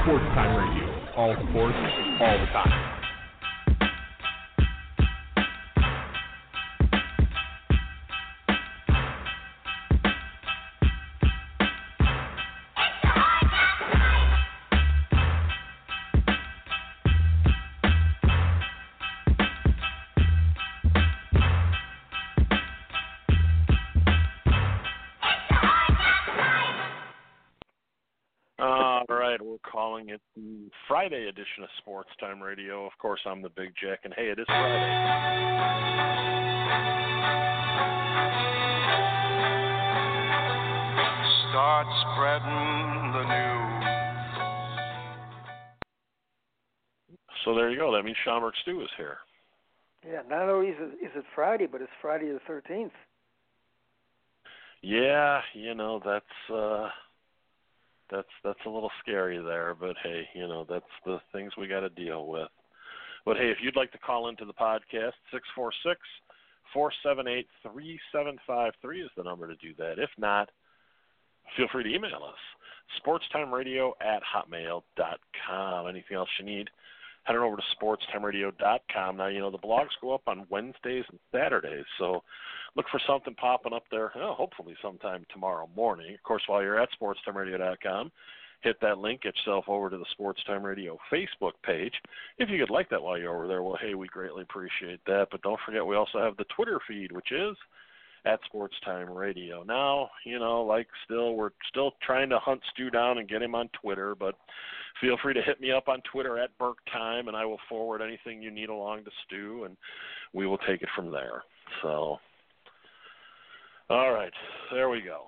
Sports Time Radio. All sports, all the time. Calling it the Friday edition of Sports Time Radio. Of course, I'm the Big Jack, and hey, it is Friday. Start spreading the news. So there you go. That means Schaumburg Stu is here. Yeah, not only is it Friday, but it's Friday the 13th. Yeah, that's a little scary there, but hey, that's the things we got to deal with. But hey, if you'd like to call into the podcast, 646-478-3753 is the number to do that. If not, feel free to email us, sportstimeradio@hotmail.com. Anything else you need, head on over to sportstimeradio.com. Now, the blogs go up on Wednesdays and Saturdays, so look for something popping up there, hopefully sometime tomorrow morning. Of course, while you're at sportstimeradio.com, hit that link, get yourself over to the Sports Time Radio Facebook page. If you could like that while you're over there, well, hey, we greatly appreciate that. But don't forget, we also have the Twitter feed, which is at Sports Time Radio. Now, we're still trying to hunt Stu down and get him on Twitter, but feel free to hit me up on Twitter at BurkeTime, and I will forward anything you need along to Stu, and we will take it from there. So, all right, there we go.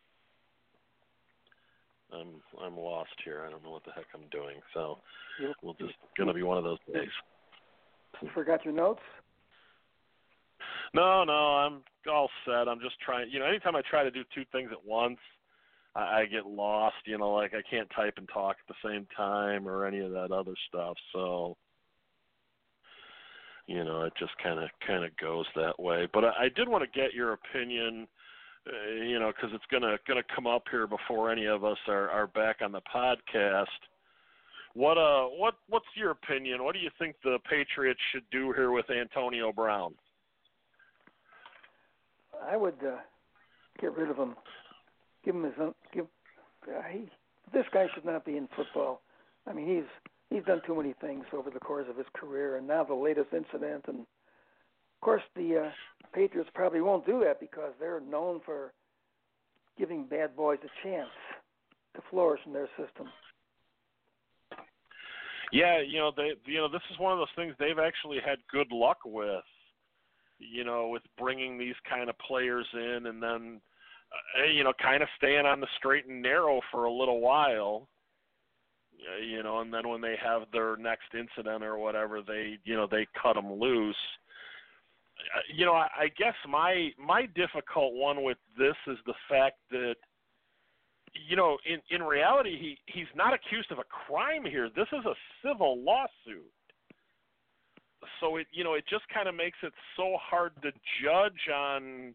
I'm lost here. I don't know what the heck I'm doing, so we'll just going to be one of those days. You forgot your notes? No, I'm all set. I'm just trying. Anytime I try to do two things at once, I get lost. Like I can't type and talk at the same time or any of that other stuff. So, it just kind of goes that way. But I did want to get your opinion, because it's gonna come up here before any of us are back on the podcast. What's your opinion? What do you think the Patriots should do here with Antonio Brown? I would get rid of him. This guy should not be in football. I mean, he's done too many things over the course of his career, and now the latest incident. And of course, the Patriots probably won't do that because they're known for giving bad boys a chance to flourish in their system. Yeah, this is one of those things they've actually had good luck with. With bringing these kind of players in and then, kind of staying on the straight and narrow for a little while, and then when they have their next incident or whatever, they cut them loose. I guess my difficult one with this is the fact that, in reality, he's not accused of a crime here. This is a civil lawsuit. So it just kind of makes it so hard to judge on,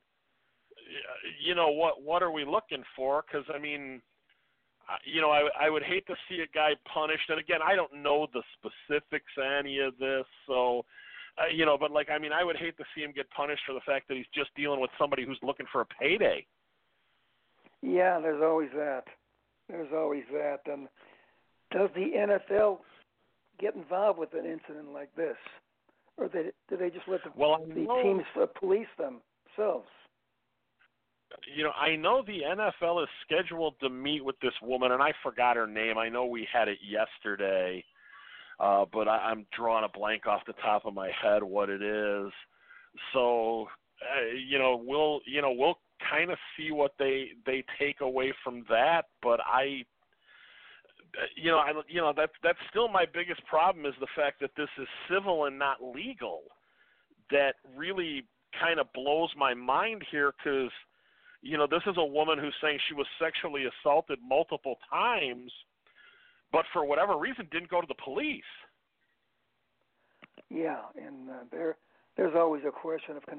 what are we looking for? Because I mean, I would hate to see a guy punished. And again, I don't know the specifics of any of this, so but I would hate to see him get punished for the fact that he's just dealing with somebody who's looking for a payday. Yeah, there's always that. And does the NFL get involved with an incident like this? Or do they just let the teams police themselves? I know the NFL is scheduled to meet with this woman, and I forgot her name. I know we had it yesterday, but I'm drawing a blank off the top of my head what it is. So, we'll kind of see what they take away from that. But that's still my biggest problem is the fact that this is civil and not legal. That really kind of blows my mind here because, this is a woman who's saying she was sexually assaulted multiple times, but for whatever reason didn't go to the police. Yeah, and there's always a question of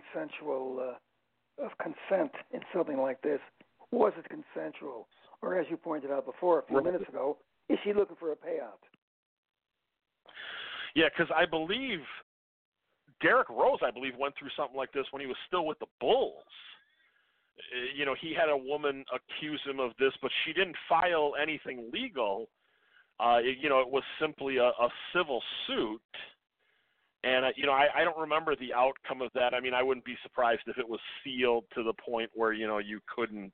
consent in something like this. Was it consensual? Or as you pointed out before, a few minutes ago, is she looking for a payout? Yeah, because I believe Derrick Rose, went through something like this when he was still with the Bulls. He had a woman accuse him of this, but she didn't file anything legal. It was simply a civil suit. And, I don't remember the outcome of that. I mean, I wouldn't be surprised if it was sealed to the point where, you couldn't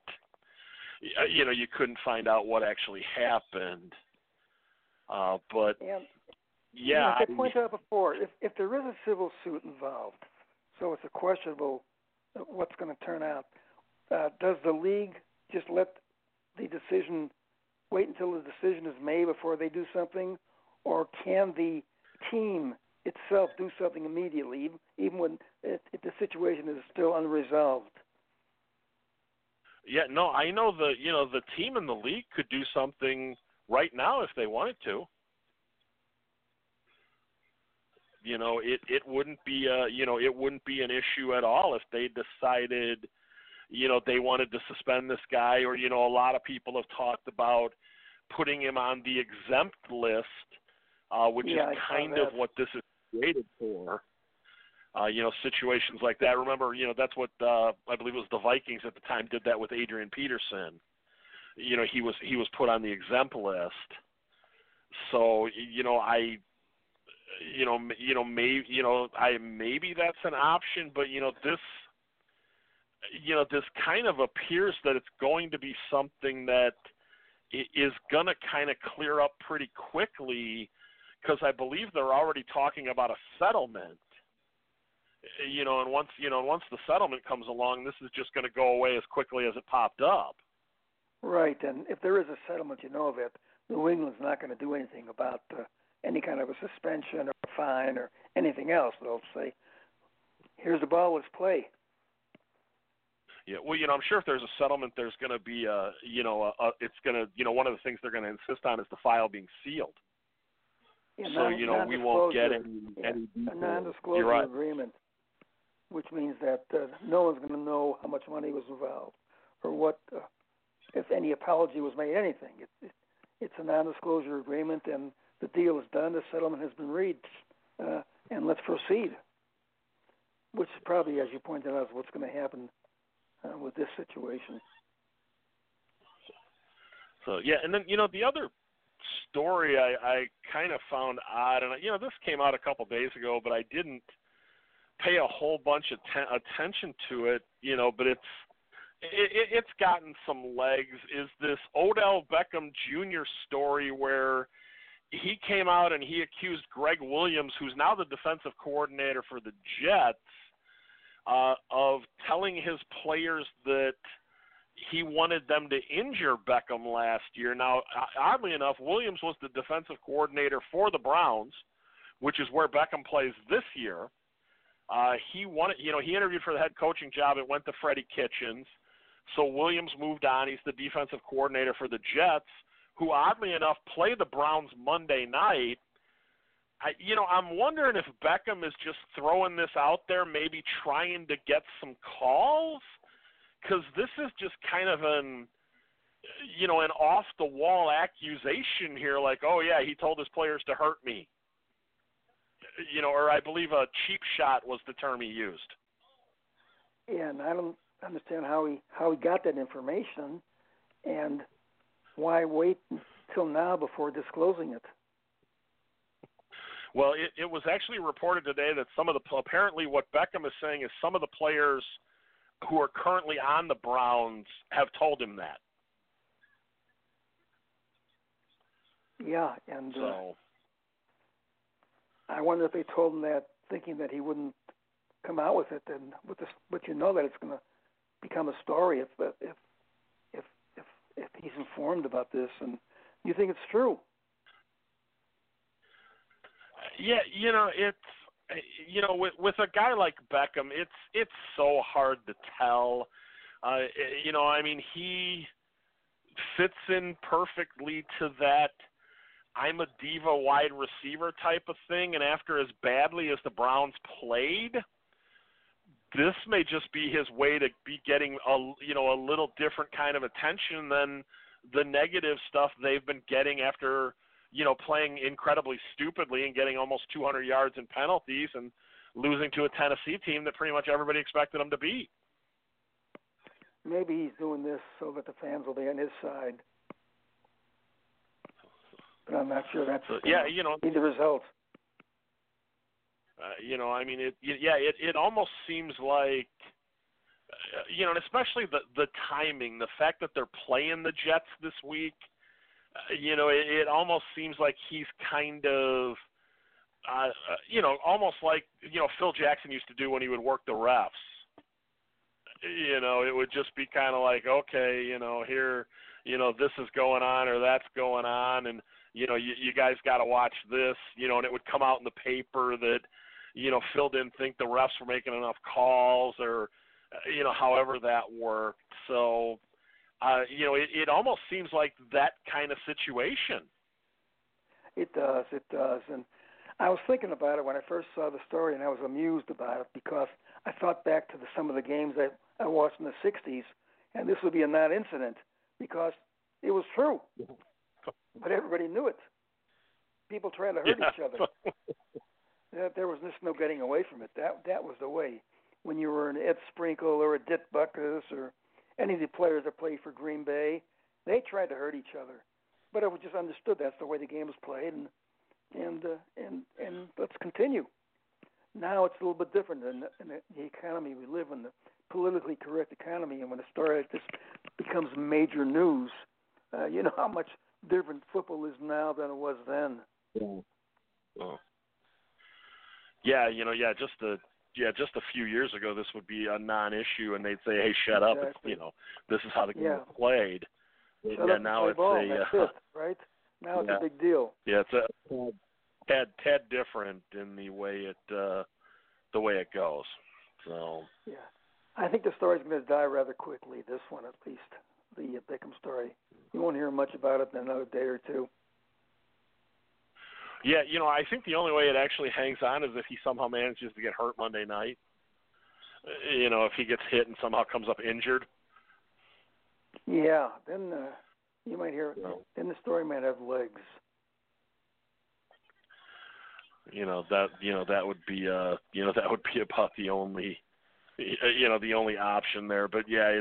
find out what actually happened. But, yeah. As I pointed out before, if there is a civil suit involved, so it's a questionable what's going to turn out, does the league just let the decision, wait until the decision is made before they do something, or can the team itself do something immediately, even when if the situation is still unresolved? Yeah, no, I know the team in the league could do something right now if they wanted to. It wouldn't be an issue at all if they decided, they wanted to suspend this guy, or a lot of people have talked about putting him on the exempt list, which is kind of what this is created for. Situations like that. Remember, that's what I believe it was the Vikings at the time did that with Adrian Peterson. He was put on the exempt list. So maybe that's an option, but this kind of appears that it's going to be something that is going to kind of clear up pretty quickly, because I believe they're already talking about a settlement. And once the settlement comes along, this is just going to go away as quickly as it popped up. Right, and if there is a settlement, that New England's not going to do anything about any kind of a suspension or a fine or anything else. They'll say, "Here's the ball, let's play." Yeah, well, I'm sure if there's a settlement, there's going to be it's going to, one of the things they're going to insist on is the file being sealed. Yeah, so we won't get any a non-disclosure agreement, which means that no one's going to know how much money was involved or what, if any apology was made, anything. It's a non-disclosure agreement, and the deal is done. The settlement has been reached, and let's proceed. Which is probably, as you pointed out, is what's going to happen with this situation. So yeah, and then the other story I kind of found odd, and this came out a couple days ago, but I didn't pay a whole bunch of attention to it, but it's gotten some legs, is this Odell Beckham Jr. story where he came out and he accused Greg Williams, who's now the defensive coordinator for the Jets, of telling his players that he wanted them to injure Beckham last year. Now, oddly enough, Williams was the defensive coordinator for the Browns, which is where Beckham plays this year. He interviewed for the head coaching job. It went to Freddie Kitchens. So Williams moved on. He's the defensive coordinator for the Jets, who oddly enough play the Browns Monday night. I'm wondering if Beckham is just throwing this out there, maybe trying to get some calls, because this is just kind of an off-the-wall accusation here, like, oh, yeah, he told his players to hurt me. Or I believe a cheap shot was the term he used. Yeah, and I don't understand how he got that information, and why wait until now before disclosing it. Well, it was actually reported today that apparently what Beckham is saying is some of the players who are currently on the Browns have told him that. Yeah, and I wonder if they told him that thinking that he wouldn't come out with it, and but that it's going to become a story if he's informed about this, and you think it's true. Yeah, it's with a guy like Beckham, it's so hard to tell. He fits in perfectly to that I'm a diva wide receiver type of thing, and after as badly as the Browns played, this may just be his way to be getting a little different kind of attention than the negative stuff they've been getting after, playing incredibly stupidly and getting almost 200 yards in penalties and losing to a Tennessee team that pretty much everybody expected them to beat. Maybe he's doing this so that the fans will be on his side. But I'm not sure that's be the result. It almost seems like, and especially the timing, the fact that they're playing the Jets this week, it almost seems like he's kind of, almost like, Phil Jackson used to do when he would work the refs. It would just be kind of like, okay, here, this is going on or that's going on, and, you guys got to watch this, and it would come out in the paper that, Phil didn't think the refs were making enough calls or, however that worked. So, it almost seems like that kind of situation. It does. And I was thinking about it when I first saw the story, and I was amused about it because I thought back to some of the games that I watched in the 60s, and this would be a non-incident because it was true. But everybody knew it. People tried to hurt each other. There was just no getting away from it. That was the way. When you were an Ed Sprinkle or a Dick Butkus or any of the players that played for Green Bay, they tried to hurt each other. But it was just understood that's the way the game was played, and let's continue. Now it's a little bit different in the economy we live in, the politically correct economy, and when a story like this becomes major news, you know how much different football is now than it was then. Oh. Just a few years ago, this would be a non-issue, and they'd say, "Hey, shut up! It's, this is how the game is played." Now it's right? Now it's a big deal. Yeah, it's a tad different in the way it goes. So. Yeah, I think the story's going to die rather quickly. This one, at least, the Beckham story. You won't hear much about it in another day or two. Yeah, I think the only way it actually hangs on is if he somehow manages to get hurt Monday night. If he gets hit and somehow comes up injured. Yeah, then you might hear. Then the story might have legs. That would be about the only the only option there. But yeah,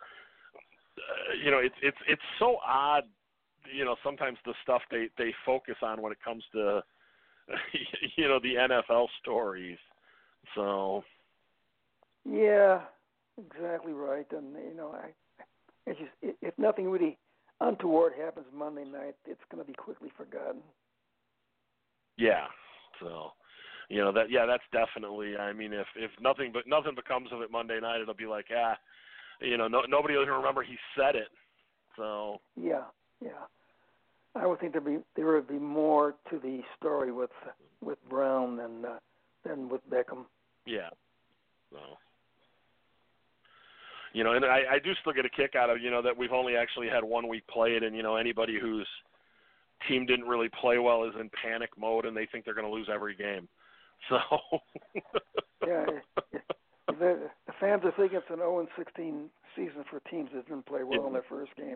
it's so odd. Sometimes the stuff they focus on when it comes to the NFL stories. So. Yeah, exactly right. And it's just if nothing really untoward happens Monday night, it's going to be quickly forgotten. Yeah. So, that's definitely. I mean, if nothing becomes of it Monday night, it'll be like, nobody will even remember he said it. So. Yeah. I would think there would be more to the story with Brown than with Beckham. Yeah. So. And I do still get a kick out of that we've only actually had 1 week played, and anybody whose team didn't really play well is in panic mode, and they think they're going to lose every game. So. Yeah. The fans are thinking it's an 0-16 season for teams that didn't play well in their first game.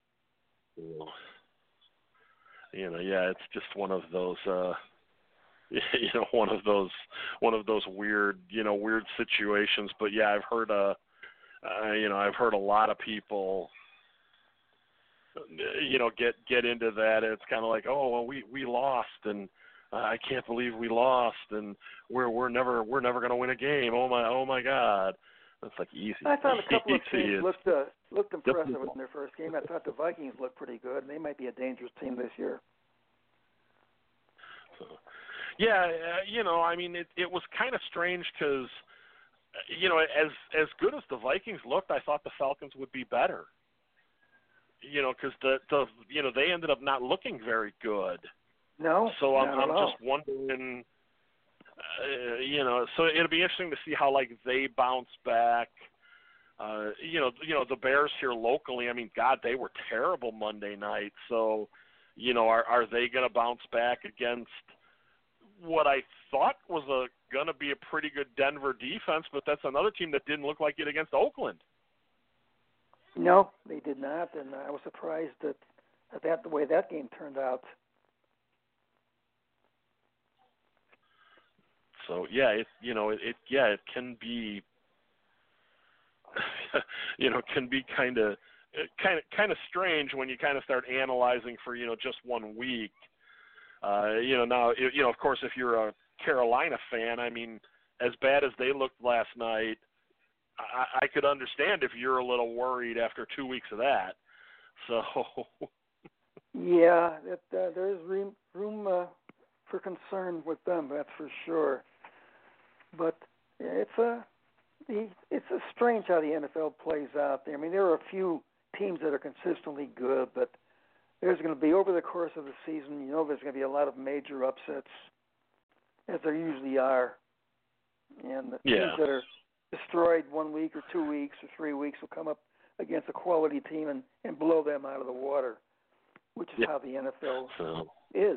It's just one of those, one of those weird situations. But yeah, I've heard a lot of people, get into that. It's kind of like, oh, well, we lost, and I can't believe we lost, and we're never going to win a game. Oh my God. That's like easy. I thought a couple of teams looked impressive in their first game. I thought the Vikings looked pretty good, and they might be a dangerous team this year. So, yeah, I mean, it was kind of strange because, as good as the Vikings looked, I thought the Falcons would be better. Because they ended up not looking very good. No. So I'm just wondering. So it'll be interesting to see how they bounce back. The Bears here locally. I mean, God, they were terrible Monday night. So, are they going to bounce back against what I thought was going to be a pretty good Denver defense? But that's another team that didn't look like it against Oakland. No, they did not, and I was surprised at the way that game turned out. So yeah, it can be can be kind of strange when you kind of start analyzing for just 1 week. Now of course if you're a Carolina fan, I mean, as bad as they looked last night, I could understand if you're a little worried after 2 weeks of that. So yeah, there's room for concern with them, that's for sure. But it's a strange how the NFL plays out there. I mean, there are a few teams that are consistently good, but there's going to be, over the course of the season, there's going to be a lot of major upsets, as there usually are. And the teams that are destroyed 1 week or 2 weeks or 3 weeks will come up against a quality team and blow them out of the water, which is how the NFL is.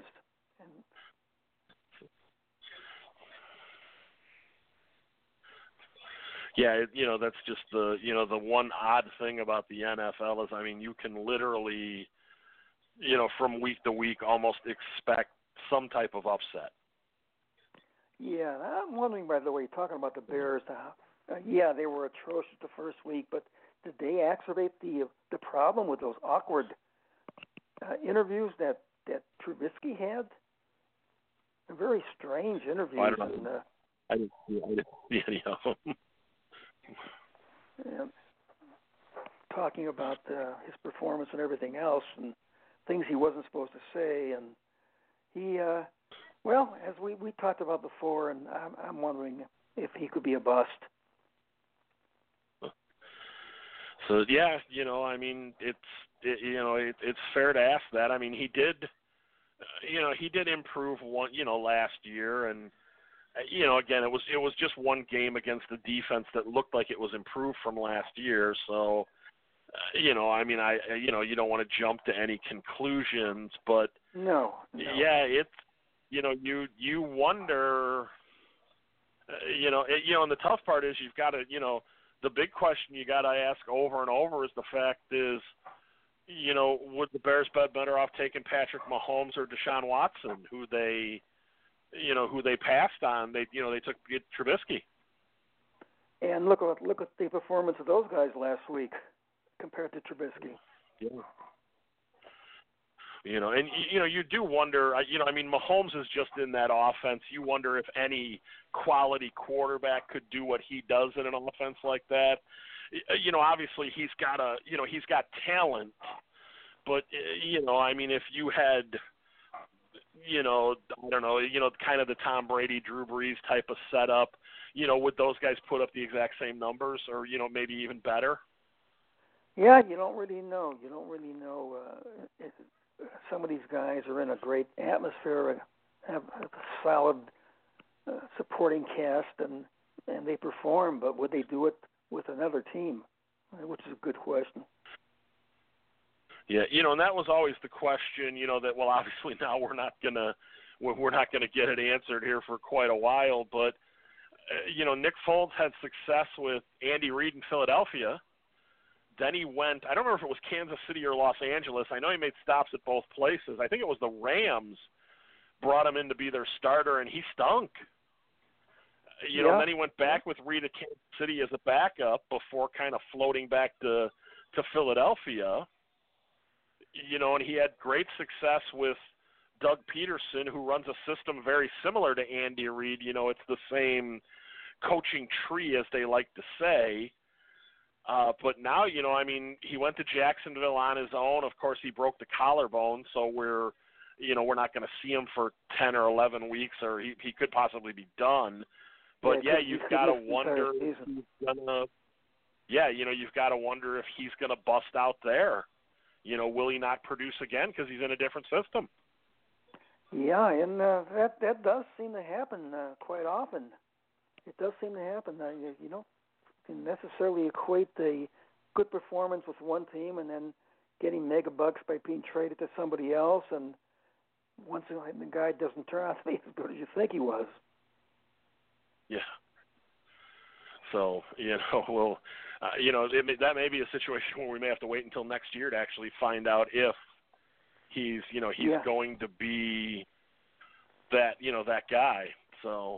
Yeah, that's just the one odd thing about the NFL is, I mean, you can literally, from week to week almost expect some type of upset. Yeah, I'm wondering, by the way, talking about the Bears, they were atrocious the first week, but did they exacerbate the problem with those awkward interviews that Trubisky had? They're very strange interviews. I don't know. I didn't see any of them. Talking about his performance and everything else and things he wasn't supposed to say, and he as we talked about before, and I'm wondering if he could be a bust. So yeah, I mean, it's fair to ask that. I mean, he did improve last year, and again, it was just one game against the defense that looked like it was improved from last year. So, I mean, you don't want to jump to any conclusions, but no. Yeah, it's you wonder, and the tough part is you've got to, the big question you got to ask over and over is the fact is, would the Bears be better off taking Patrick Mahomes or Deshaun Watson, who they passed on? They took Trubisky. And look at the performance of those guys last week compared to Trubisky. Yeah. And you do wonder. I mean, Mahomes is just in that offense. You wonder if any quality quarterback could do what he does in an offense like that. Obviously he's got talent, but I mean, if you had, I don't know, kind of the Tom Brady, Drew Brees type of setup, would those guys put up the exact same numbers, or maybe even better? Yeah, you don't really know. If some of these guys are in a great atmosphere, have a solid supporting cast, and they perform, but would they do it with another team? Which is a good question. Yeah, and that was always the question, that, well, obviously now we're not gonna get it answered here for quite a while, but Nick Foles had success with Andy Reid in Philadelphia. Then he went, I don't remember if it was Kansas City or Los Angeles. I know he made stops at both places. I think it was the Rams brought him in to be their starter, and he stunk. And then he went back with Reid at Kansas City as a backup before kind of floating back to Philadelphia. And he had great success with Doug Peterson, who runs a system very similar to Andy Reid. It's the same coaching tree, as they like to say. But now, I mean, he went to Jacksonville on his own. Of course, he broke the collarbone, so we're not going to see him for 10 or 11 weeks, or he could possibly be done. But you've got to wonder if he's gonna. Yeah, you've got to wonder if he's going to bust out there. Will he not produce again because he's in a different system? Yeah, and that does seem to happen quite often. It does seem to happen. You don't can necessarily equate the good performance with one team and then getting mega bucks by being traded to somebody else, and once the guy doesn't turn out to be as good as you think he was. Yeah. So, we'll that may be a situation where we may have to wait until next year to actually find out if he's going to be that guy. So.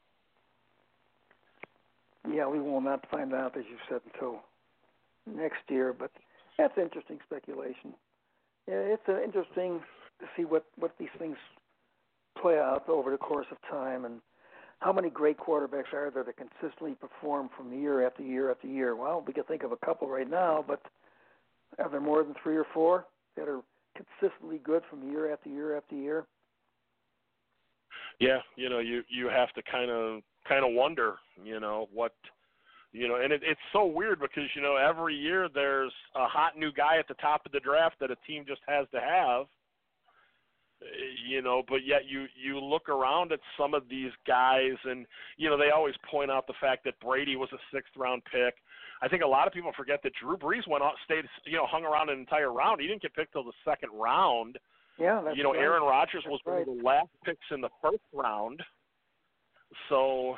Yeah, we will not find out, as you said, until next year. But that's interesting speculation. Yeah, it's interesting to see what these things play out over the course of time, and how many great quarterbacks are there that consistently perform from year after year after year. Well, we can think of a couple right now, but are there more than 3 or 4 that are consistently good from year after year after year? Yeah, you have to kind of wonder, what, and it's so weird because, every year there's a hot new guy at the top of the draft that a team just has to have, but yet you look around at some of these guys and, they always point out the fact that Brady was a 6th-round pick. I think a lot of people forget that Drew Brees hung around an entire round. He didn't get picked till the 2nd round. Yeah, that's right. Aaron Rodgers was one of the last picks in the 1st round. So,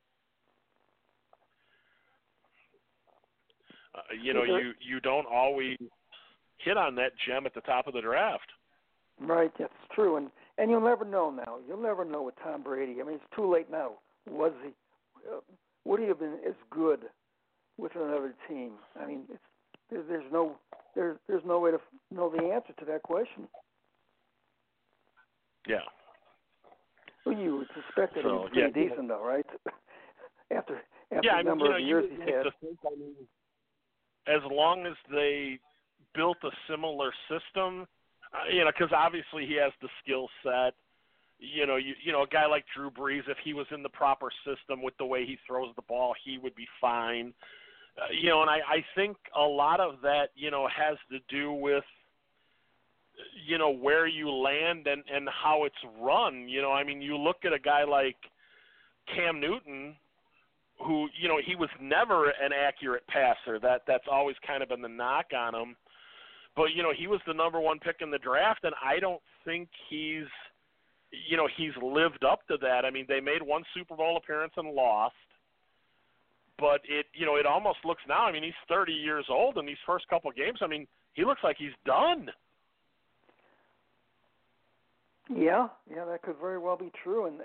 you don't always hit on that gem at the top of the draft. Right, that's true, and you'll never know now. You'll never know with Tom Brady. I mean, it's too late now. Would he have been as good with another team? I mean, there's no way to know the answer to that question. Yeah. Well, you would suspect that he was pretty decent, though, right? after a number of years he's had. As long as they built a similar system, because obviously he has the skill set. A guy like Drew Brees, if he was in the proper system with the way he throws the ball, he would be fine. And I think a lot of that, has to do with, where you land and how it's run. You look at a guy like Cam Newton, who, he was never an accurate passer. That's always kind of been the knock on him. But, he was the number 1 pick in the draft, and I don't think he's lived up to that. I mean, they made 1 Super Bowl appearance and lost. But it almost looks now, I mean, he's 30 years old in these first couple games. I mean, he looks like he's done. Yeah, that could very well be true. And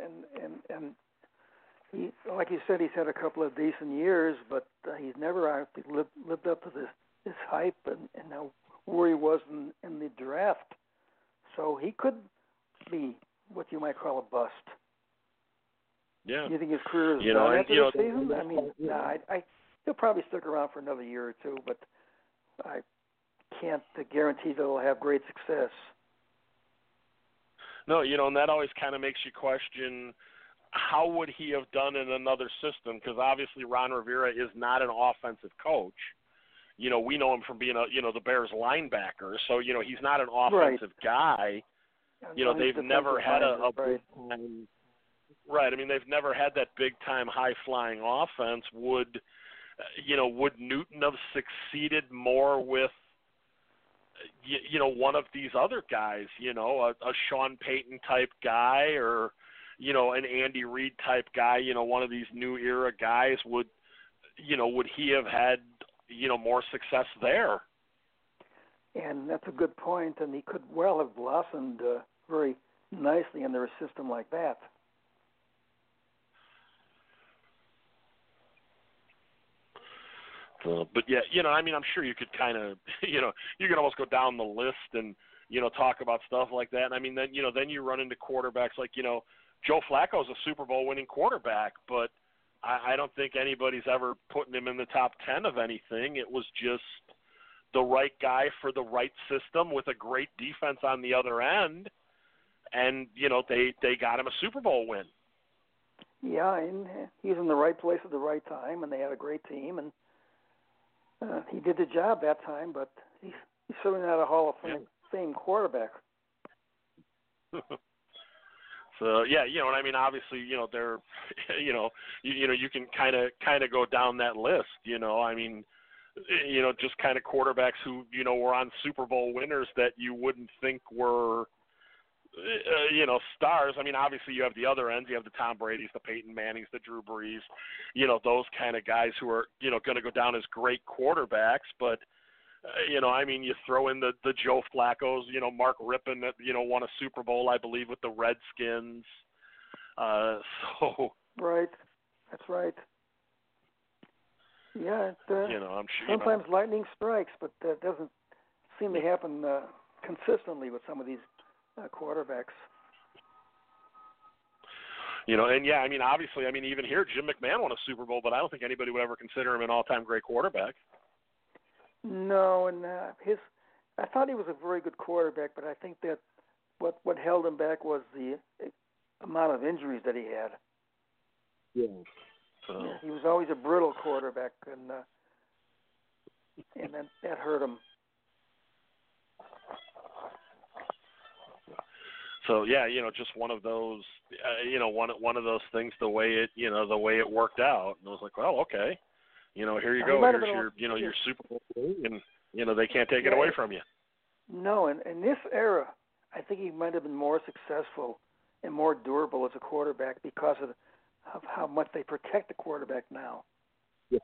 he, like you said, he's had a couple of decent years, but he's never lived up to this hype and now where he was in the draft. So he could be what you might call a bust. Yeah. You think his career is done after this season? I mean, he'll probably stick around for another year or 2, but I can't guarantee that he'll have great success. No, and that always kind of makes you question how would he have done in another system, because obviously Ron Rivera is not an offensive coach. We know him from being the Bears linebacker, so he's not an offensive guy. They've never had a big time. Right. I mean, they've never had that big time high flying offense. Would Newton have succeeded more with one of these other guys, a Sean Payton type guy, or an Andy Reid type guy, one of these new era guys? Would he have had more success there? And that's a good point, and he could well have blossomed very nicely under a system like that. But yeah, I mean, I'm sure you could kind of, you could almost go down the list and, talk about stuff like that. And I mean, then you run into quarterbacks like, Joe Flacco's a Super Bowl winning quarterback, but I don't think anybody's ever putting him in the top 10 of anything. It was just the right guy for the right system with a great defense on the other end. And, they got him a Super Bowl win. Yeah, and he was in the right place at the right time, and they had a great team, and he did the job that time, but he's certainly not a Hall of Fame quarterback. So yeah, and I mean, obviously, they're, you can kind of go down that list. I mean, just kind of quarterbacks who were on Super Bowl winners that you wouldn't think were, stars. I mean, obviously you have the other ends. You have the Tom Brady's, the Peyton Mannings, the Drew Brees, those kind of guys who are, going to go down as great quarterbacks. But, I mean, you throw in the Joe Flacco's, Mark Rippon that, won a Super Bowl, I believe, with the Redskins. Right. That's right. Yeah, I'm sure, sometimes lightning strikes, but that doesn't seem to happen consistently with some of these quarterbacks. I mean, obviously, even here, Jim McMahon won a Super Bowl, but I don't think anybody would ever consider him an all-time great quarterback. No, and I thought he was a very good quarterback, but I think that what held him back was the amount of injuries that he had. Yeah. Yeah, he was always a brittle quarterback, and that hurt him. So yeah, just one of those, one of those things. The way it worked out, and I was like, well, okay, here you go. Here's your Super Bowl ring, and they can't take it away from you. No, and in this era, I think he might have been more successful and more durable as a quarterback because of how much they protect the quarterback now. Yeah.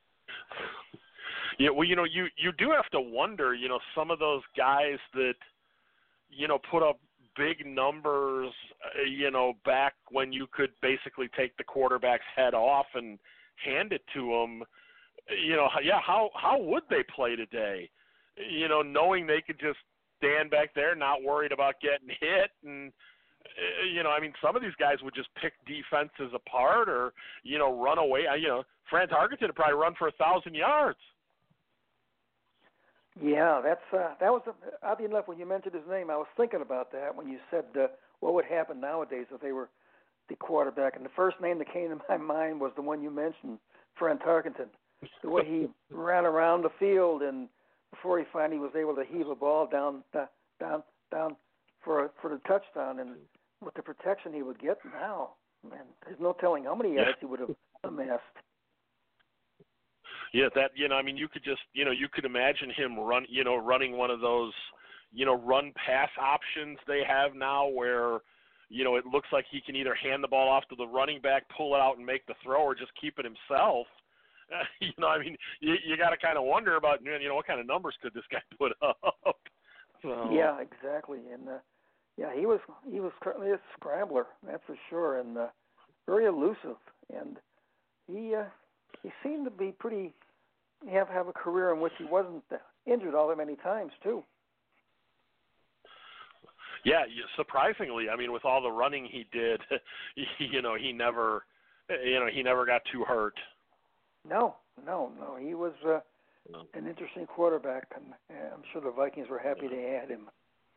Yeah, well, you do have to wonder, some of those guys that, put up big numbers, back when you could basically take the quarterback's head off and hand it to him, how would they play today? Knowing they could just stand back there, not worried about getting hit, and some of these guys would just pick defenses apart or, run away. Fran Tarkenton would probably run for 1,000 yards. Yeah, that was oddly enough when you mentioned his name. I was thinking about that when you said what would happen nowadays if they were the quarterback, and the first name that came to my mind was the one you mentioned, Fran Tarkenton. The way he ran around the field, and before he finally was able to heave a ball down for the touchdown, and with the protection he would get now, man, there's no telling how many yards he would have amassed. Yeah, that you could just you could imagine him running one of those run pass options they have now where it looks like he can either hand the ball off to the running back, pull it out and make the throw, or just keep it himself. You got to kind of wonder about what kind of numbers could this guy put up. So. Yeah, exactly, and he was certainly a scrambler, that's for sure, and very elusive, and he seemed to be have a career in which he wasn't injured all that many times too. Yeah, surprisingly, with all the running he did, he never got too hurt. No, he was an interesting quarterback, and I'm sure the Vikings were happy they had him.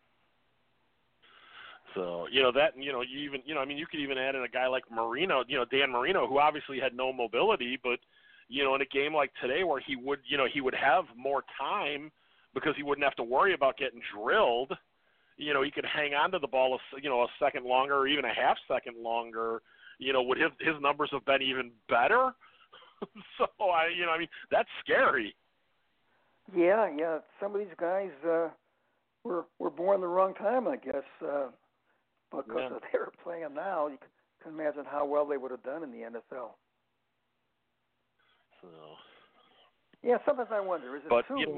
So, that, you even, you could even add in a guy like Marino, Dan Marino, who obviously had no mobility, but, in a game like today where he would have more time because he wouldn't have to worry about getting drilled, he could hang on to the ball, a second longer or even a half second longer, would his numbers have been even better? So, that's scary. Yeah, some of these guys were born the wrong time, I guess, because if they were playing now, you can imagine how well they would have done in the NFL. So. Yeah, sometimes I wonder: is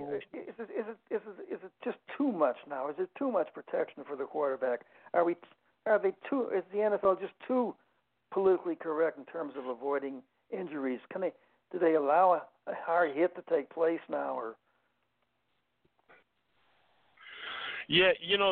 it just too much now? Is it too much protection for the quarterback? Is the NFL just too politically correct in terms of avoiding injuries? Do they allow a hard hit to take place now, or? Yeah,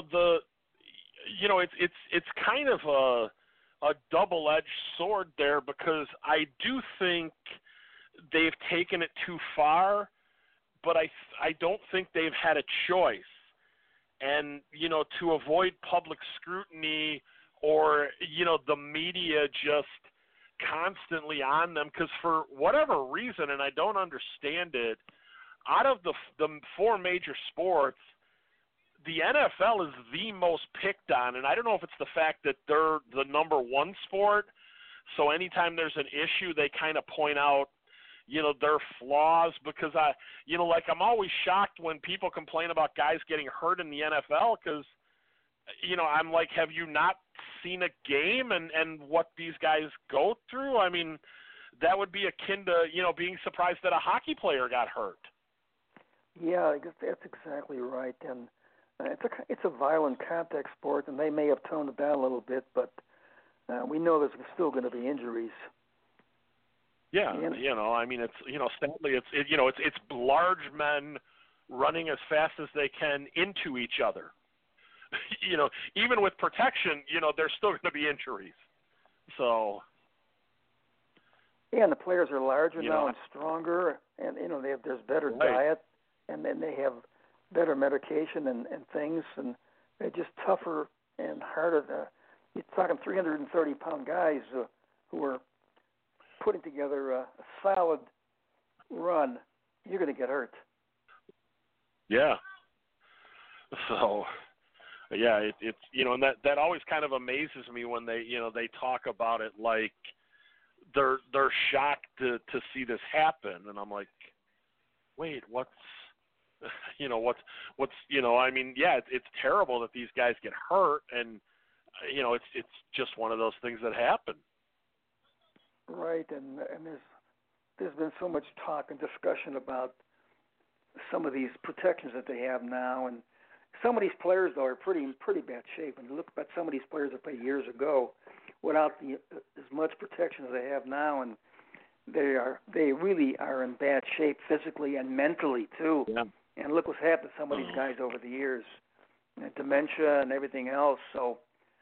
it's kind of a double-edged sword there, because I do think they've taken it too far, but I don't think they've had a choice. And, to avoid public scrutiny or, the media just constantly on them, because for whatever reason, and I don't understand it, out of the four major sports, the NFL is the most picked on, and I don't know if it's the fact that they're the number one sport, so anytime there's an issue, they kind of point out, their flaws, because I'm always shocked when people complain about guys getting hurt in the NFL, because, I'm like, have you not seen a game and what these guys go through? I mean, that would be akin to, being surprised that a hockey player got hurt. Yeah, I guess that's exactly right. And it's a violent contact sport, and they may have toned it down a little bit, but we know there's still going to be injuries. Yeah, I mean, it's sadly it's large men running as fast as they can into each other. Even with protection, there's still going to be injuries. So. Yeah, and the players are larger now and stronger, and there's better diet, and then they have better medication and things, and they're just tougher and harder. You're talking 330-pound guys who are putting together a solid run. You're going to get hurt. Yeah. So, yeah, it's and that always kind of amazes me when they talk about it like they're shocked to see this happen, and I'm like, wait, what's I mean, yeah, it's terrible that these guys get hurt, and it's just one of those things that happen. Right, and there's been so much talk and discussion about some of these protections that they have now, and some of these players though are pretty bad shape. When you look at some of these players that played years ago without as much protection as they have now, and they really are in bad shape physically and mentally too. Yeah. And look what's happened to some of these guys over the years, dementia and everything else. So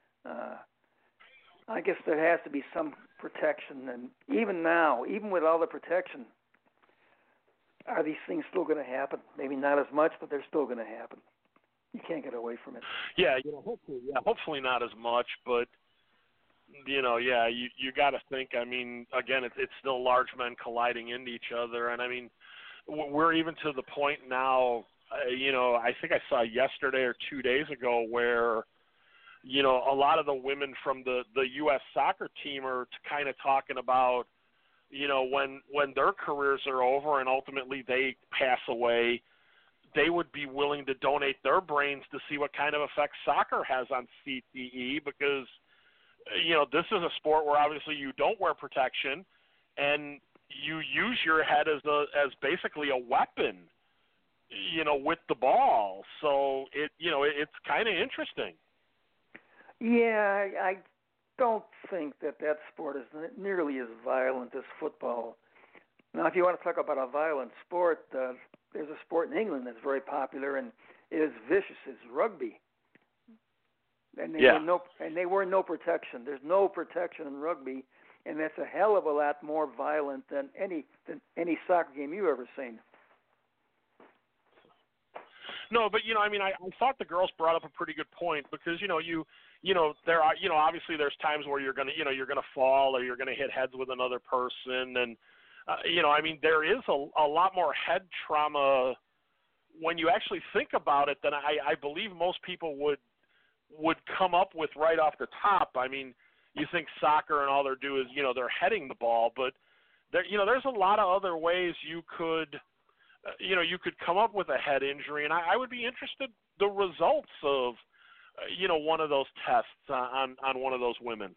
I guess there has to be some protection. And even now, even with all the protection, are these things still going to happen? Maybe not as much, but they're still going to happen. You can't get away from it. Yeah, hopefully not as much, but you got to think. I mean, again, it's still large men colliding into each other, and I mean, we're even to the point now. I think I saw yesterday or 2 days ago where a lot of the women from the U.S. soccer team are kind of talking about when their careers are over and ultimately they pass away, they would be willing to donate their brains to see what kind of effect soccer has on CTE, because this is a sport where obviously you don't wear protection and you use your head as basically a weapon, with the ball. So it's kind of interesting. Yeah, I don't think that sport is nearly as violent as football. Now, if you want to talk about a violent sport, there's a sport in England that's very popular and it is vicious. It's rugby. And they wear no protection. There's no protection in rugby, and that's a hell of a lot more violent than any soccer game you've ever seen. No, but I thought the girls brought up a pretty good point, because there are obviously there's times where you're gonna fall or you're gonna hit heads with another person, and there is a lot more head trauma when you actually think about it than I believe most people would come up with right off the top. I mean, you think soccer and all they do is they're heading the ball, but there's a lot of other ways you could come up with a head injury, and I would be interested the results of one of those tests on one of those women.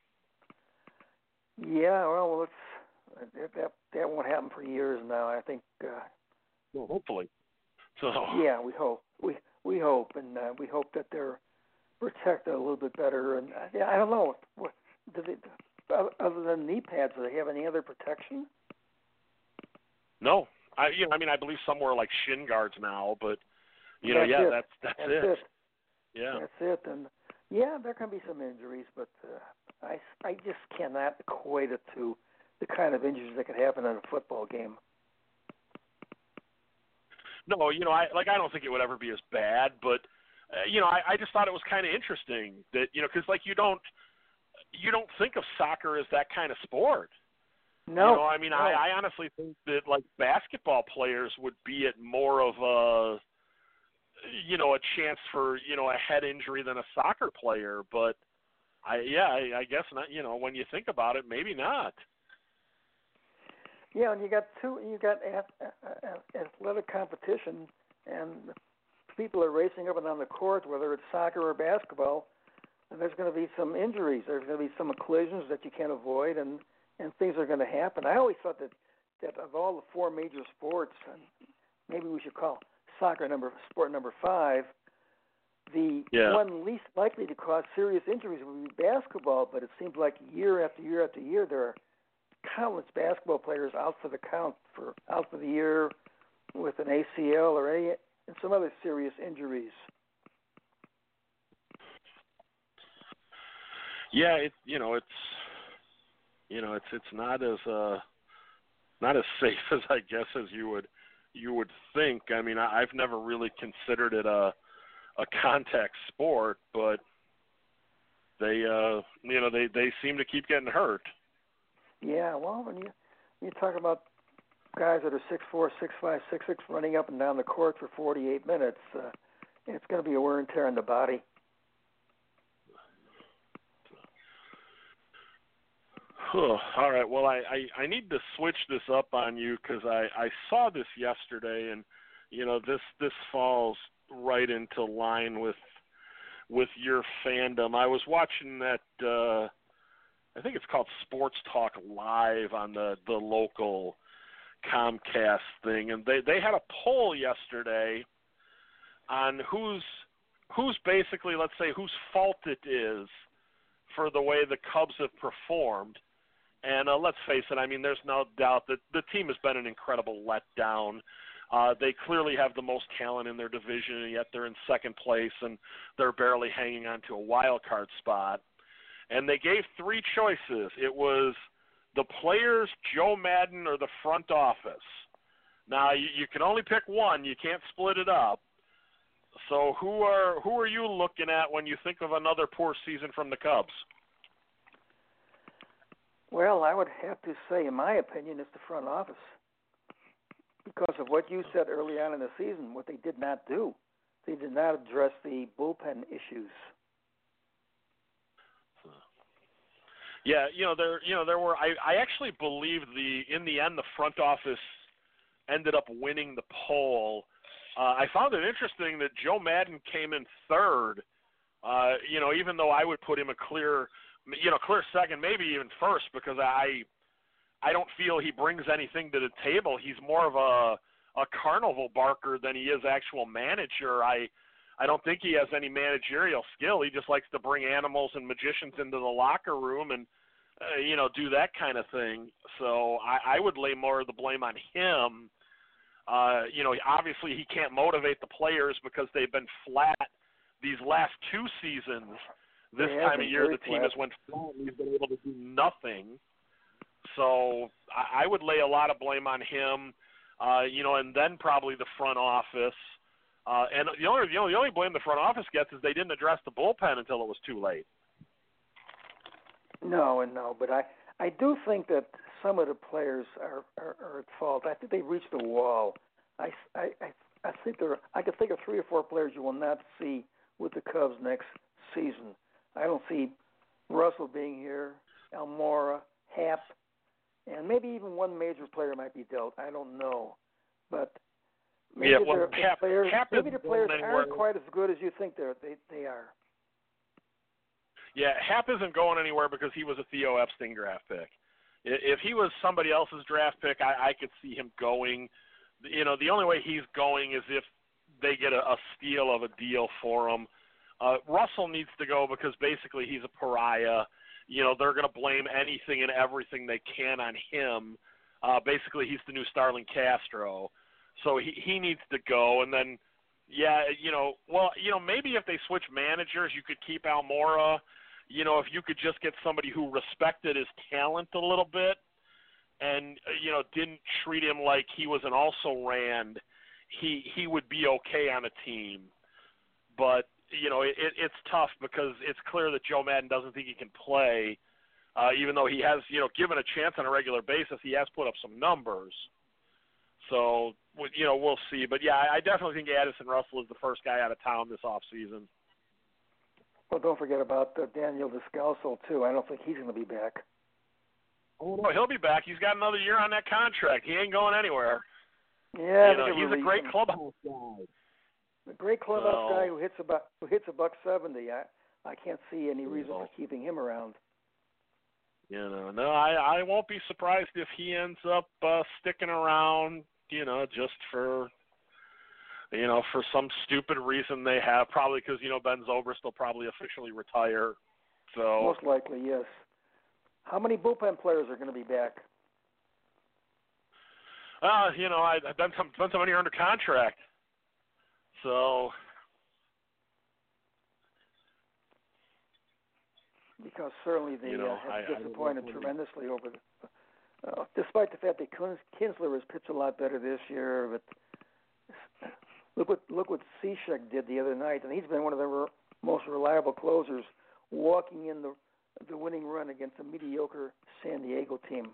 Yeah, well, that won't happen for years now. I think. Well, hopefully. So. Yeah, we hope. We hope, and we hope that they're protected a little bit better. And I don't know. Other than knee pads, do they have any other protection? No, I believe somewhere like shin guards now, but that's it. Yeah, that's it. And there can be some injuries, but I just cannot equate it to the kind of injuries that could happen in a football game. No, I don't think it would ever be as bad, but I just thought it was kind of interesting that because you don't think of soccer as that kind of sport. No. No. I honestly think that basketball players would be at more of a chance for a head injury than a soccer player, but I guess not. When you think about it, maybe not. Yeah, and you got athletic competition, and people are racing up and down the court, whether it's soccer or basketball, and there's going to be some injuries. There's going to be some collisions that you can't avoid, and things are going to happen. I always thought that of all the four major sports, and maybe we should call soccer sport number 5, the one least likely to cause serious injuries would be basketball, but it seems like year after year after year there are countless basketball players out for the year with an ACL or and some other serious injuries. Yeah, it's not as safe as I guess as you would think. I mean, I've never really considered it a contact sport, but they seem to keep getting hurt. Yeah, well, when you talk about guys that are 6'4", 6'5", 6'6", running up and down the court for 48 minutes, it's going to be a wear and tear on the body. All right. Well, I need to switch this up on you because I saw this yesterday, and this falls right into line with your fandom. I was watching that. I think it's called Sports Talk Live on the local Comcast thing, and they had a poll yesterday on who's basically, let's say, whose fault it is for the way the Cubs have performed. And let's face it, I mean, there's no doubt that the team has been an incredible letdown. They clearly have the most talent in their division, and yet they're in second place, and they're barely hanging on to a wild card spot. And they gave 3 choices. It was the players, Joe Madden, or the front office. Now, you can only pick one. You can't split it up. So who are you looking at when you think of another poor season from the Cubs? Well, I would have to say, in my opinion, it's the front office. Because of what you said early on in the season, what they did not do. They did not address the bullpen issues. Yeah, there were. I actually believe in the end the front office ended up winning the poll. I found it interesting that Joe Madden came in third. Even though I would put him a clear second, maybe even first, because I don't feel he brings anything to the table. He's more of a carnival barker than he is actual manager. I don't think he has any managerial skill. He just likes to bring animals and magicians into the locker room and, do that kind of thing. So I would lay more of the blame on him. Obviously he can't motivate the players because they've been flat these last 2 seasons. This time of year, the team has went flat and he's been able to do nothing. So I would lay a lot of blame on him, and then probably the front office. And the only blame the front office gets is they didn't address the bullpen until it was too late. No, but I do think that some of the players are at fault. I think they reached a wall. I think I can think of 3 or 4 players you will not see with the Cubs next season. I don't see Russell being here, Almora, Happ, and maybe even one major player might be dealt. I don't know, but maybe the players aren't quite as good as you think they are. Yeah, Happ isn't going anywhere because he was a Theo Epstein draft pick. If he was somebody else's draft pick, I could see him going. The only way he's going is if they get a steal of a deal for him. Russell needs to go because basically he's a pariah. They're going to blame anything and everything they can on him. Basically, he's the new Starlin Castro. So he needs to go. And then, maybe if they switch managers, you could keep Almora. If you could just get somebody who respected his talent a little bit and, didn't treat him like he was an also-ran, he would be okay on a team. But, it's tough because it's clear that Joe Madden doesn't think he can play, even though he has, given a chance on a regular basis, he has put up some numbers. So, we'll see. But, yeah, I definitely think Addison Russell is the first guy out of town this offseason. Well, don't forget about Daniel Descalso, too. I don't think he's going to be back. Oh, no, he'll be back. He's got another year on that contract. He ain't going anywhere. Yeah, he's a great clubhouse guy. A great clubhouse guy who hits a $170. I can't see any reason for keeping him around. No, I won't be surprised if he ends up sticking around, just for some stupid reason they have, probably because, Ben Zobrist will probably officially retire. So most likely, yes. How many bullpen players are going to be back? I've done somebody under contract. So because certainly they have disappointed tremendously over despite the fact that Kinsler has pitched a lot better this year. But look what Cishek did the other night, and he's been one of the most reliable closers, walking in the winning run against a mediocre San Diego team.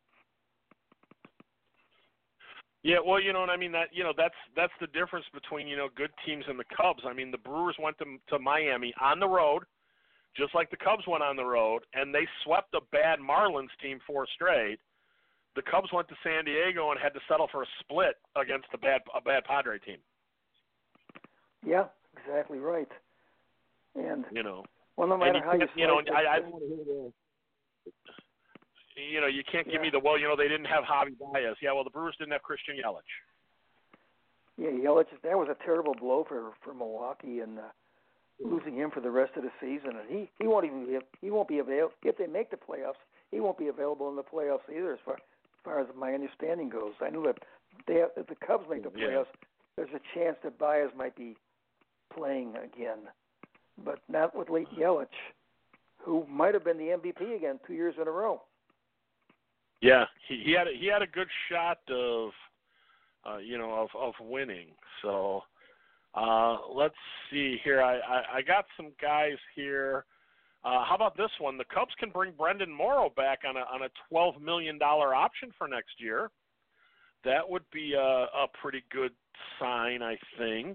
Yeah, well, what I mean, that's the difference between good teams and the Cubs. I mean, the Brewers went to Miami on the road, just like the Cubs went on the road, and they swept a bad Marlins team 4 straight. The Cubs went to San Diego and had to settle for a split against a bad Padre team. Yeah, exactly right. And well, no and matter how you you can't give me they didn't have Javi Baez. Yeah, well, the Brewers didn't have Christian Yelich. Yeah, Yelich, that was a terrible blow for Milwaukee, and losing him for the rest of the season. And he won't be available if they make the playoffs. He won't be available in the playoffs either, as far as my understanding goes. I know that if the Cubs make the playoffs, there's a chance that Baez might be playing again, but not with late Yelich, who might have been the MVP again 2 years in a row. Yeah, he had a good shot of winning. So let's see here. I got some guys here. How about this one? The Cubs can bring Brendan Morrow back on a $12 million option for next year. That would be a pretty good sign, I think.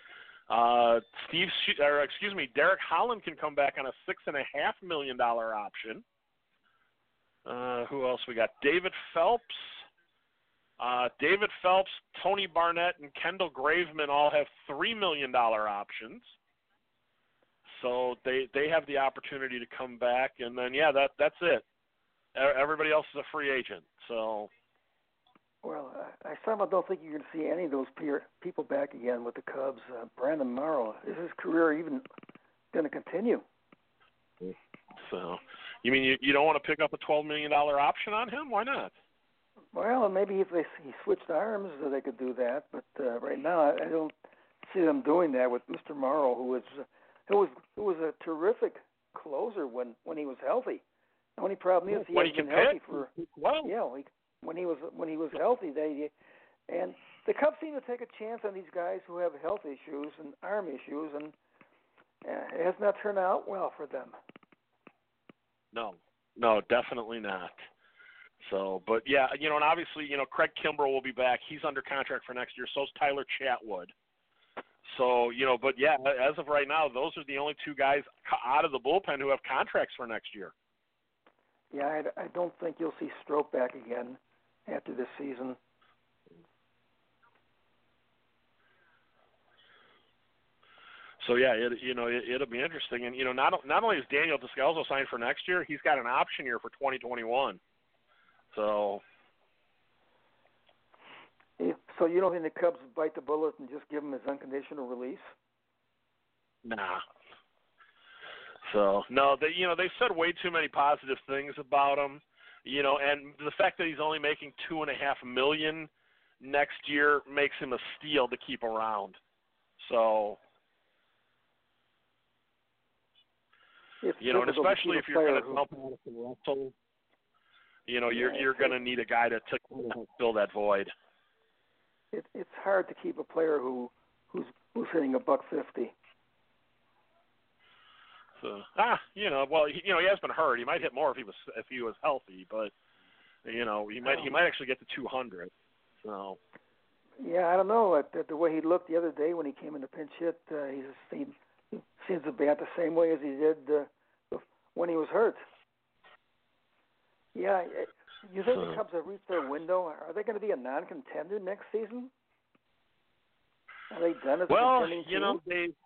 Derek Holland can come back on a $6.5 million option. Who else we got? David Phelps. Tony Barnett, and Kendall Graveman all have $3 million options. So they have the opportunity to come back, and then that's it. Everybody else is a free agent. So. Well, I somehow don't think you're going to see any of those people back again with the Cubs. Brandon Morrow, is his career even going to continue? So, you mean you don't want to pick up a $12 million option on him? Why not? Well, maybe if he switched arms, they could do that. But right now, I don't see them doing that with Mr. Morrow, who was a terrific closer when he was healthy. The only problem is he hasn't been healthy for when he was healthy. And the Cubs seem to take a chance on these guys who have health issues and arm issues, and it has not turned out well for them. No, definitely not. So, but and obviously, Craig Kimbrell will be back. He's under contract for next year. So's Tyler Chatwood. So, but as of right now, those are the only 2 guys out of the bullpen who have contracts for next year. Yeah, I don't think you'll see Strop back again after this season. So it'll be interesting, and not only is Daniel Descalzo signed for next year, he's got an option year for 2021. So. So you don't think the Cubs bite the bullet and just give him his unconditional release? Nah. So no, they said way too many positive things about him, and the fact that he's only making $2.5 million next year makes him a steal to keep around. So. And especially if you're going to help Addison Russell, you're going to need a guy to fill that void. It's hard to keep a player who's hitting $150. So he has been hurt. He might hit more if he was healthy, but he might actually get to 200. So. Yeah, I don't know. The way he looked the other day when he came in the pinch hit, he seems to bat the same way as he did when he was hurt. Yeah, you think the Cubs have reached their window? Are they going to be a non-contender next season? Are they done as a Well, contending team?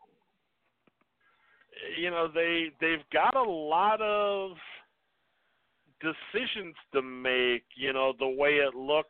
they've got a lot of decisions to make. The way it looks.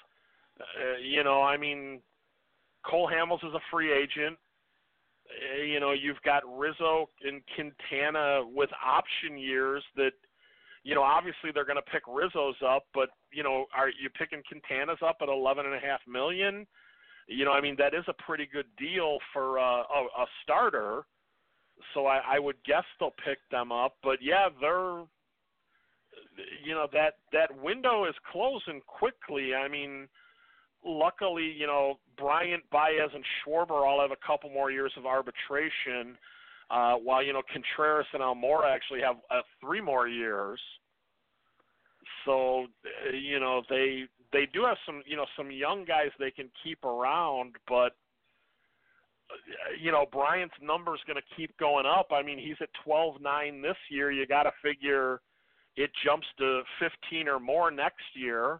Cole Hamels is a free agent. You've got Rizzo and Quintana with option years that, obviously they're going to pick Rizzo's up, but, are you picking Quintana's up at $11.5 million? That is a pretty good deal for a starter. So I would guess they'll pick them up. But, yeah, they're, that window is closing quickly. Luckily, Bryant, Baez, and Schwarber all have a couple more years of arbitration, while, Contreras and Almora actually have 3 more years. So, they do have some young guys they can keep around, but, Bryant's number's going to keep going up. He's at 12.9 this year. You got to figure it jumps to 15 or more next year.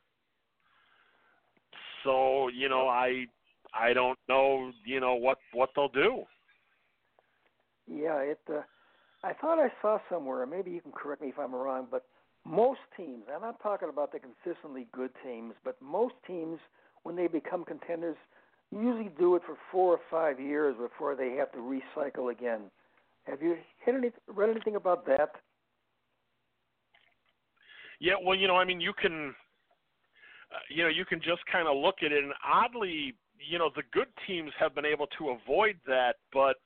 So, I don't know, what they'll do. Yeah, I thought I saw somewhere, maybe you can correct me if I'm wrong, but most teams, I'm not talking about the consistently good teams, but most teams, when they become contenders, usually do it for 4 or 5 years before they have to recycle again. Have you read anything about that? Yeah, well, you can... you can just kind of look at it, and oddly, the good teams have been able to avoid that, but,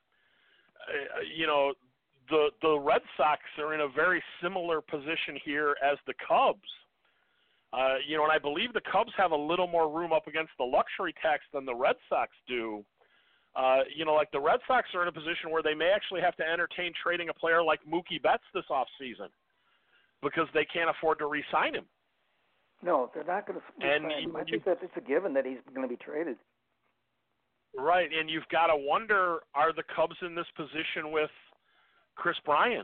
the Red Sox are in a very similar position here as the Cubs. And I believe the Cubs have a little more room up against the luxury tax than the Red Sox do. Like the Red Sox are in a position where they may actually have to entertain trading a player like Mookie Betts this offseason because they can't afford to re-sign him. No, they're not going to sign him. I think that it's a given that he's going to be traded. Right, and you've got to wonder, are the Cubs in this position with Chris Bryant?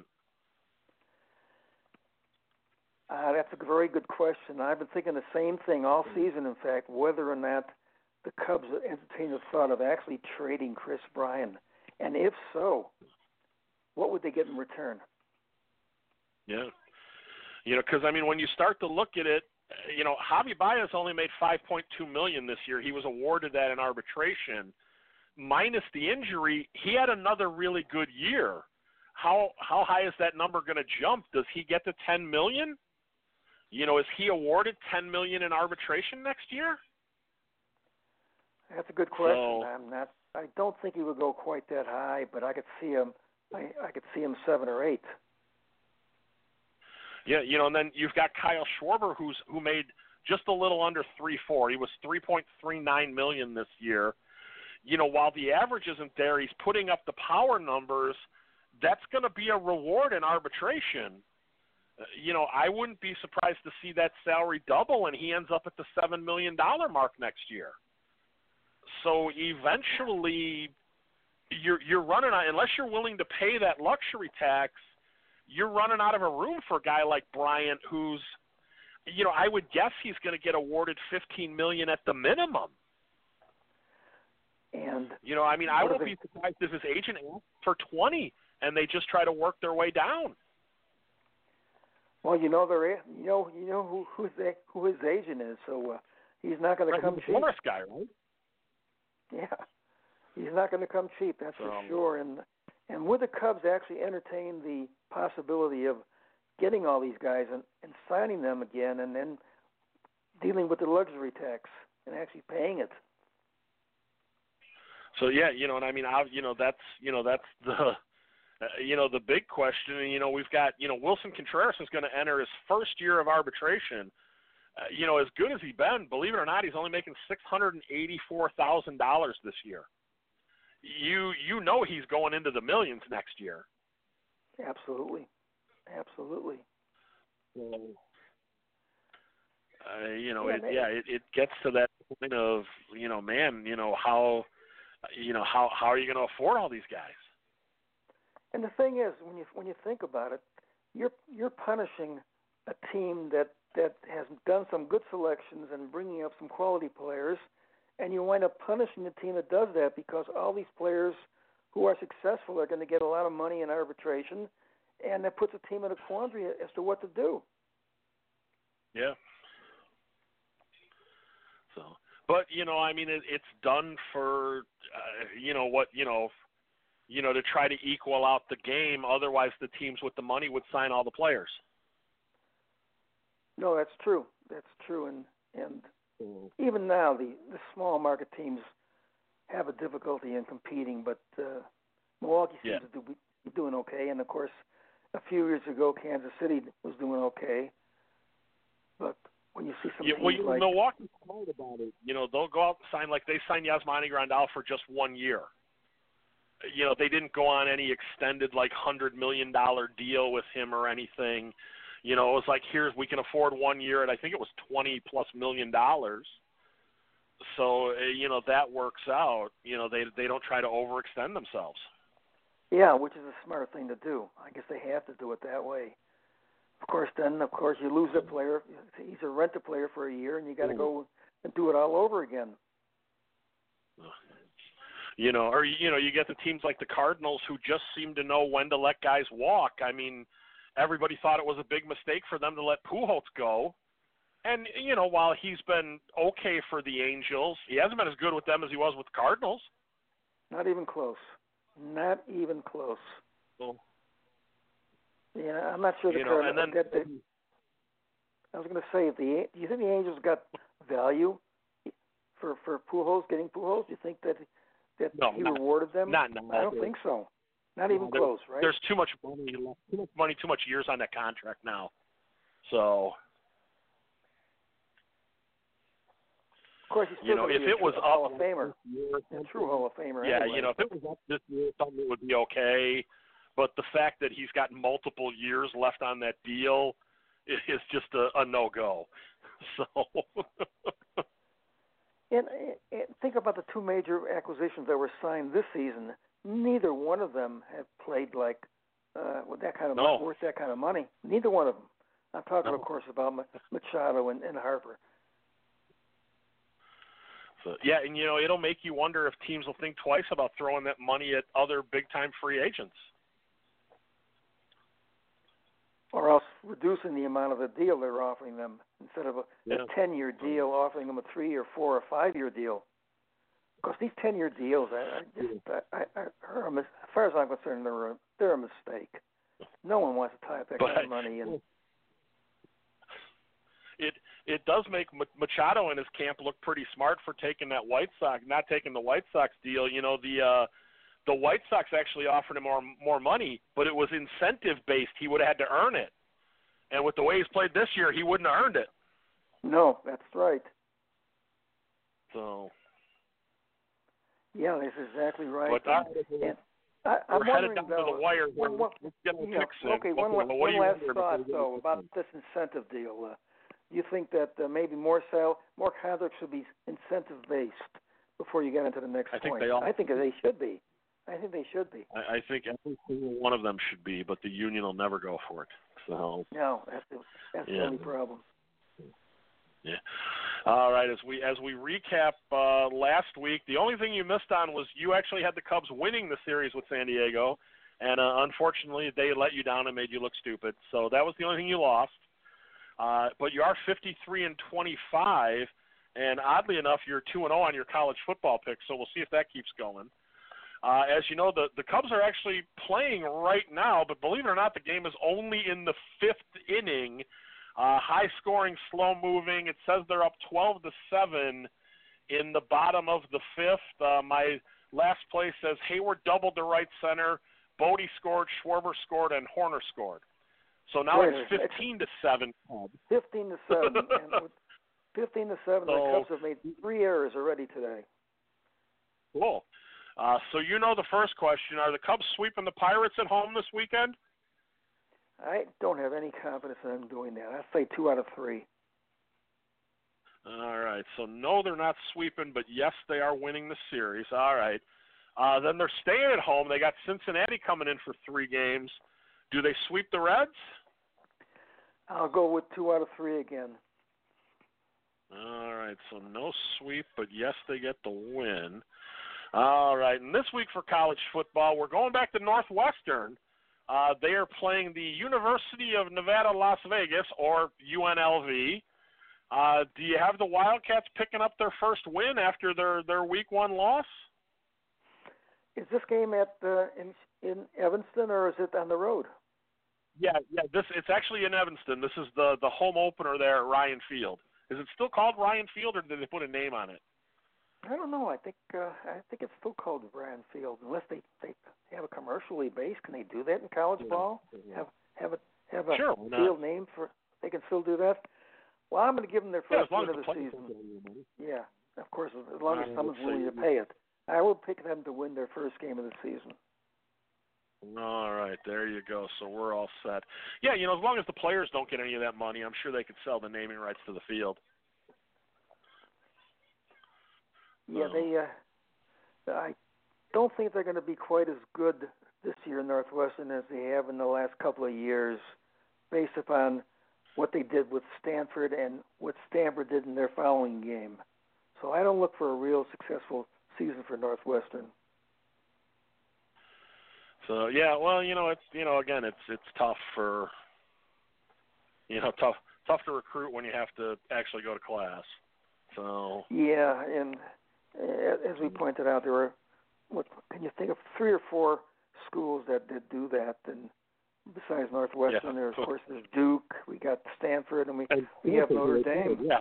That's a very good question. I've been thinking the same thing all season, in fact, whether or not the Cubs entertain the thought of actually trading Chris Bryant. And if so, what would they get in return? Yeah. Because, when you start to look at it, Javi Baez only made $5.2 million this year. He was awarded that in arbitration. Minus the injury, he had another really good year. How high is that number going to jump? Does he get to $10 million? Is he awarded $10 million in arbitration next year? That's a good question. I don't think he would go quite that high, but I could see him. I could see him 7 or 8. Yeah, and then you've got Kyle Schwarber, who made just a little under 3.4. He was $3.39 million this year. While the average isn't there, he's putting up the power numbers. That's going to be a reward in arbitration. I wouldn't be surprised to see that salary double, and he ends up at the $7 million mark next year. So eventually, you're running out, unless you're willing to pay that luxury tax. You're running out of a room for a guy like Bryant, who's, I would guess he's going to get awarded $15 million at the minimum. And I won't be surprised if his agent asks for 20, and they just try to work their way down. Well, who his agent is, so he's not going to come cheap. Morris guy, right? Yeah, he's not going to come cheap. That's for sure. And would the Cubs actually entertain the possibility of getting all these guys and signing them again, and then dealing with the luxury tax and actually paying it? So yeah, that's the big question. And we've got Wilson Contreras is going to enter his first year of arbitration. As good as he's been, believe it or not, he's only making $684,000 this year. He's going into the millions next year. Absolutely. So, it gets to that point of, how are you going to afford all these guys? And the thing is, when you think about it, you're punishing a team that has done some good selections and bringing up some quality players, and you wind up punishing the team that does that because all these players who are successful are going to get a lot of money in arbitration, and that puts a team in a quandary as to what to do. Yeah. So, but I mean, it's done for to try to equal out the game. Otherwise, the teams with the money would sign all the players. No, that's true. That's true, and even now the small market teams have a difficulty in competing, but Milwaukee seems to be doing okay. And of course, a few years ago, Kansas City was doing okay. But when you see some teams like Milwaukee's smart about it, they'll go out and sign, like they signed Yasmani Grandal for just 1 year. They didn't go on any extended $100 million deal with him or anything. It was like, we can afford 1 year, and I think it was $20+ million. So that works out. They don't try to overextend themselves. Yeah, which is a smart thing to do. I guess they have to do it that way. Of course, you lose a player. He's a rent a player for a year, and you got to go and do it all over again. You get the teams like the Cardinals who just seem to know when to let guys walk. I mean, everybody thought it was a big mistake for them to let Pujols go. And, while he's been okay for the Angels, he hasn't been as good with them as he was with the Cardinals. Not even close. Not even close. Well, yeah, I'm not sure the Cardinals. I was going to say, do you think the Angels got value for Pujols, getting Pujols? Do you think that he rewarded them? I don't think so. Not even close, right? There's too much money, too much years on that contract now. So, of course, he's still if it was Hall of Famer, a true Hall of Famer. Yeah, anyway. If it was up this year, something would be okay. But the fact that he's got multiple years left on that deal is just a no-go. So. And think about the two major acquisitions that were signed this season. Neither one of them have played like with that kind of money, worth that kind of money. Neither one of them. I'm talking, of course, about Machado and Harper. So, yeah, and it'll make you wonder if teams will think twice about throwing that money at other big-time free agents. Or else reducing the amount of the deal they're offering them instead of a 10-year deal, offering them a 3 or 4 or 5 year deal. Because these 10-year deals, as far as I'm concerned, they're a mistake. No one wants to tie up that kind of money in. It does make Machado and his camp look pretty smart for taking that not taking the White Sox deal. The White Sox actually offered him more money, but it was incentive-based. He would have had to earn it. And with the way he's played this year, he wouldn't have earned it. No, that's right. So. Yeah, that's exactly right. But I'm headed wondering, down though, to the wire. one last thought, though, about this incentive deal. You think that maybe more contracts should be incentive-based before you get into the next point? I think they should be. I think every single one of them should be, but the union will never go for it. So no, that's the only problem. Yeah. All right. As we recap last week, the only thing you missed on was you actually had the Cubs winning the series with San Diego, and unfortunately they let you down and made you look stupid. So that was the only thing you lost. But you are 53-25, and oddly enough, you're 2-0 on your college football picks. So we'll see if that keeps going. As you know, the Cubs are actually playing right now, but believe it or not, the game is only in the 5th inning. High-scoring, slow-moving. It says they're up 12-7 in the bottom of the 5th. My last play says Hayward doubled to right center, Bodie scored, Schwarber scored, and Horner scored. So now it's 15-7. 15-7. 15-7. The Cubs have made 3 errors already today. Cool. So the first question. Are the Cubs sweeping the Pirates at home this weekend? I don't have any confidence in them doing that. I'd say 2 out of 3. All right. So, no, they're not sweeping, but, yes, they are winning the series. All right. Then they're staying at home. They got Cincinnati coming in for 3 games. Do they sweep the Reds? I'll go with 2 out of 3 again. All right, so no sweep, but yes, they get the win. All right, and this week for college football, we're going back to Northwestern. They are playing the University of Nevada, Las Vegas, or UNLV. Do you have the Wildcats picking up their first win after their Week 1 loss? Is this game at in Evanston, or is it on the road? Yeah. It's actually in Evanston. This is the home opener there at Ryan Field. Is it still called Ryan Field, or did they put a name on it? I don't know. I think it's still called Ryan Field, unless they have a commercially based. Can they do that in college ball? Yeah. Have a sure, field name for? They can still do that. Well, I'm going to give them their first win of the season. Yeah, of course, as long as someone's willing to pay it. I will pick them to win their first game of the season. All right, there you go. So we're all set. Yeah, as long as the players don't get any of that money, I'm sure they could sell the naming rights to the field. Yeah, I don't think they're going to be quite as good this year in Northwestern as they have in the last couple of years, based upon what they did with Stanford and what Stanford did in their following game. So I don't look for a real successful season for Northwestern. So yeah, well, it's again, it's tough for tough to recruit when you have to actually go to class. So yeah, and as we pointed out, there were, what can you think of, 3 or 4 schools that did do that, and besides Northwestern, yeah. There's Duke, we got Stanford, and we have Notre Dame. Yeah.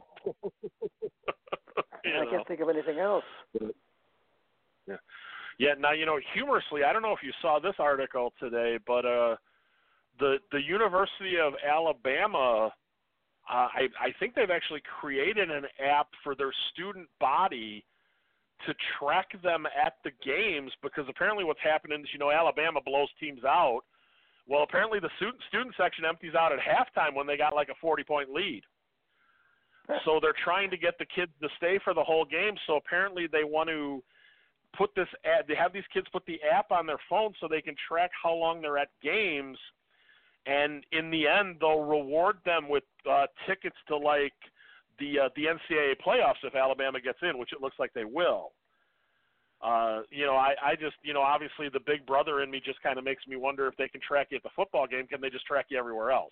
I can't think of anything else. Yeah. Yeah. Now, humorously, I don't know if you saw this article today, but the University of Alabama, I think they've actually created an app for their student body to track them at the games, because apparently what's happening is, Alabama blows teams out. Well, apparently the student section empties out at halftime when they got like a 40-point lead. So they're trying to get the kids to stay for the whole game. So apparently they want to put this ad, they have these kids put the app on their phone so they can track how long they're at games. And in the end, they'll reward them with tickets to like the NCAA playoffs if Alabama gets in, which it looks like they will. I just, obviously the big brother in me just kind of makes me wonder if they can track you at the football game, can they just track you everywhere else?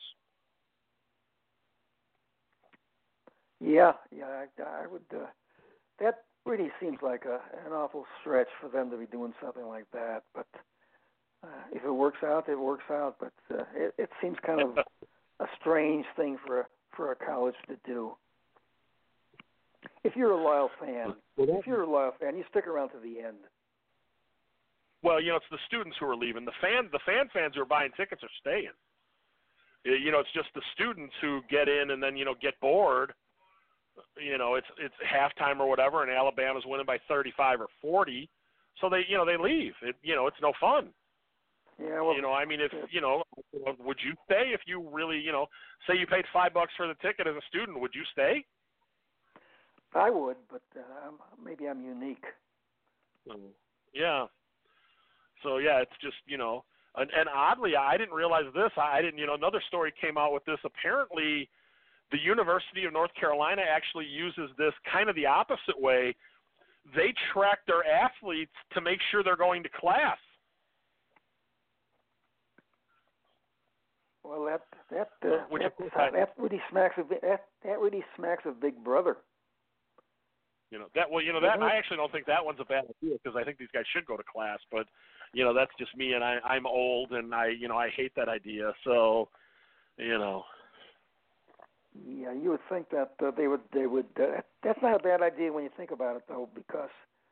Yeah, I would. That really seems like an awful stretch for them to be doing something like that. But if it works out, it works out. But it seems kind of a strange thing for a college to do. If you're a loyal fan, you stick around to the end. Well, it's the students who are leaving. The fans who are buying tickets are staying. It's just the students who get in and then get bored. It's halftime or whatever, and Alabama's winning by 35 or 40, so they leave. It's no fun. Yeah, well, would you stay if you really, say you paid $5 for the ticket as a student? Would you stay? I would, but maybe I'm unique. Yeah. So yeah, it's just and oddly, I didn't realize this. I didn't. Another story came out with this. Apparently, the University of North Carolina actually uses this kind of the opposite way. They track their athletes to make sure they're going to class. Well, that really smacks of Big Brother. That I actually don't think that one's a bad idea, because I think these guys should go to class. But that's just me, and I'm old, and I hate that idea. So, Yeah, you would think that they would. That's not a bad idea when you think about it, though, because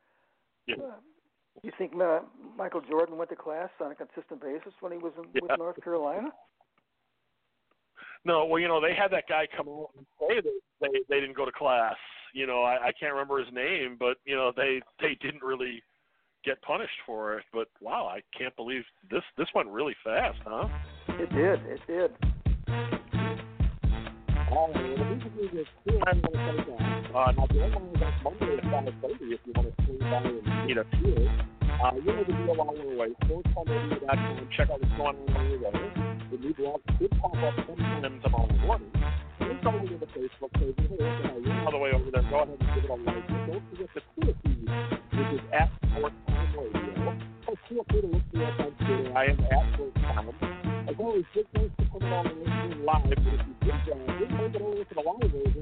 you think Michael Jordan went to class on a consistent basis when he was with North Carolina? No, well, they had that guy come out and say that they didn't go to class. I can't remember his name, but they didn't really get punished for it. But wow, I can't believe this went really fast, huh? It did. Now, the only that's Monday at 5:30 if you want to swing by and meet up here. The deal while we're away. SportsComRadio.com. Check out what's going on your way. The new blog should pop up sometime tomorrow morning. Then go over to the Facebook page. All the way over ahead and give it a like. Don't forget the Twitter feed, which is at Sports Time Radio. Or feel free to look me up on Twitter. I am at Sports Time. As always, big thanks for coming on and listening live. But if you didn't make it over to the live version,